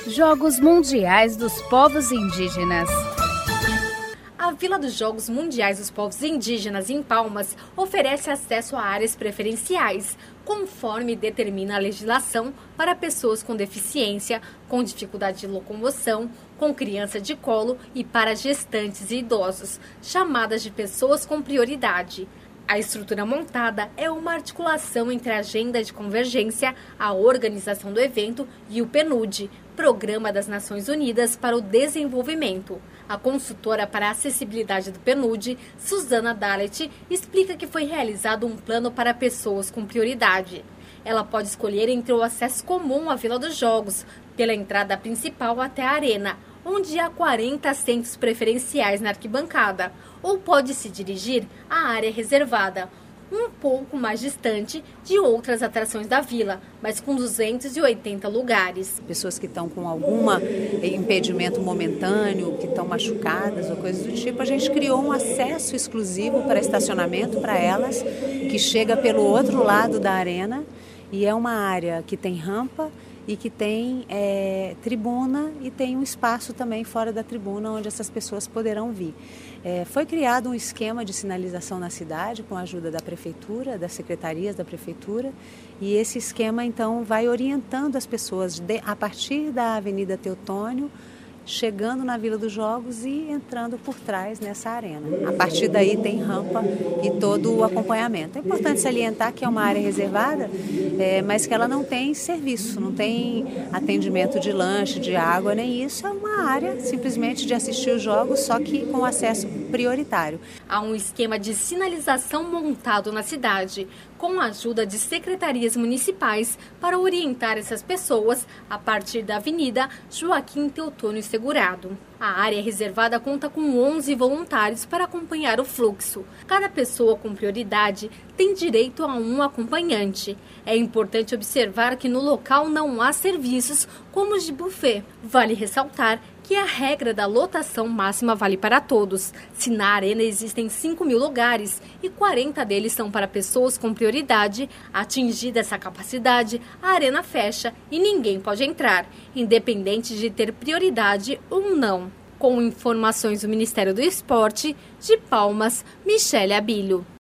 Jogos Mundiais dos Povos Indígenas. A Vila dos Jogos Mundiais dos Povos Indígenas em Palmas oferece acesso a áreas preferenciais, conforme determina a legislação para pessoas com deficiência, com dificuldade de locomoção, com criança de colo e para gestantes e idosos, chamadas de pessoas com prioridade. A estrutura montada é uma articulação entre a Agenda de Convergência, a organização do evento e o PNUD, Programa das Nações Unidas para o Desenvolvimento. A consultora para a acessibilidade do PNUD, Suzana Dalet, explica que foi realizado um plano para pessoas com prioridade. Ela pode escolher entre o acesso comum à Vila dos Jogos, pela entrada principal até a arena, onde há 40 assentos preferenciais na arquibancada, ou pode se dirigir à área reservada, um pouco mais distante de outras atrações da vila, mas com 280 lugares. Pessoas que estão com algum impedimento momentâneo, que estão machucadas ou coisas do tipo, a gente criou um acesso exclusivo para estacionamento para elas, que chega pelo outro lado da arena, e é uma área que tem rampa e que tem tribuna e tem um espaço também fora da tribuna onde essas pessoas poderão vir. Foi criado um esquema de sinalização na cidade com a ajuda da prefeitura, das secretarias da prefeitura, e esse esquema então vai orientando as pessoas a partir da Avenida Teotônio, chegando na Vila dos Jogos e entrando por trás nessa arena. A partir daí tem rampa e todo o acompanhamento. É importante salientar que é uma área reservada, mas que ela não tem serviço, não tem atendimento de lanche, de água, nem isso. É uma área simplesmente de assistir os jogos, só que com acesso prioritário. Há um esquema de sinalização montado na cidade, com a ajuda de secretarias municipais para orientar essas pessoas a partir da Avenida Joaquim Teotônio Segurado. A área reservada conta com 11 voluntários para acompanhar o fluxo. Cada pessoa com prioridade tem direito a um acompanhante. É importante observar que no local não há serviços como os de buffet. Vale ressaltar que a regra da lotação máxima vale para todos. Se na arena existem 5.000 lugares e 40 deles são para pessoas com prioridade, atingida essa capacidade, a arena fecha e ninguém pode entrar, independente de ter prioridade ou não. Com informações do Ministério do Esporte, de Palmas, Michele Abilho.